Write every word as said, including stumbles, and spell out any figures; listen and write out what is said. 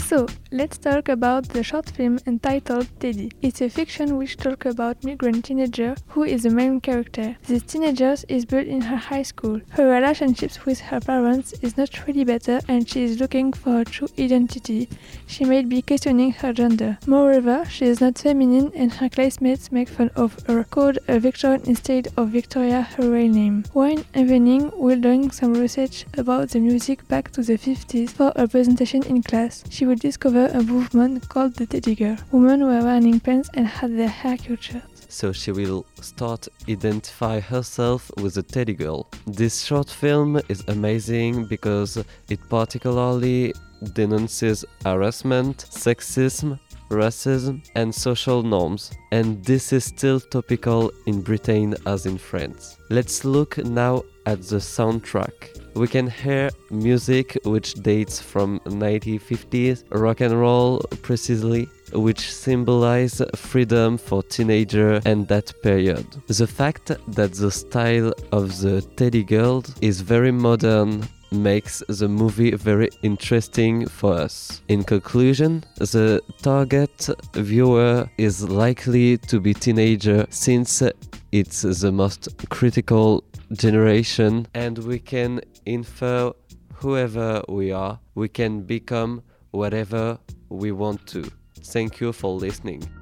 So, let's talk about the short film entitled Teddy. It's a fiction which talks about migrant teenager who is the main character. This teenager is built in her high school. Her relationships with her parents is not really better and she is looking for her true identity. She may be questioning her gender. Moreover, she is not feminine and her classmates make fun of her, called a Victorian instead of Victoria, her real name. One evening, while doing some research about the music back to the fifties for a presentation in class, she would discover a movement called the Teddy Girl. Women were wearing pants and had their hair cut short. So she will start identify herself with a teddy girl. This short film is amazing because it particularly denounces harassment, sexism, racism and social norms, and this is still topical in Britain as in France. Let's look now at the soundtrack. We can hear music which dates from nineteen fifties, rock and roll precisely, which symbolize freedom for teenagers and that period. The fact that the style of the Teddy Girl is very modern makes the movie very interesting for us. In conclusion, the target viewer is likely to be teenager since it's the most critical generation and we can infer whoever we are, we can become whatever we want to. Thank you for listening.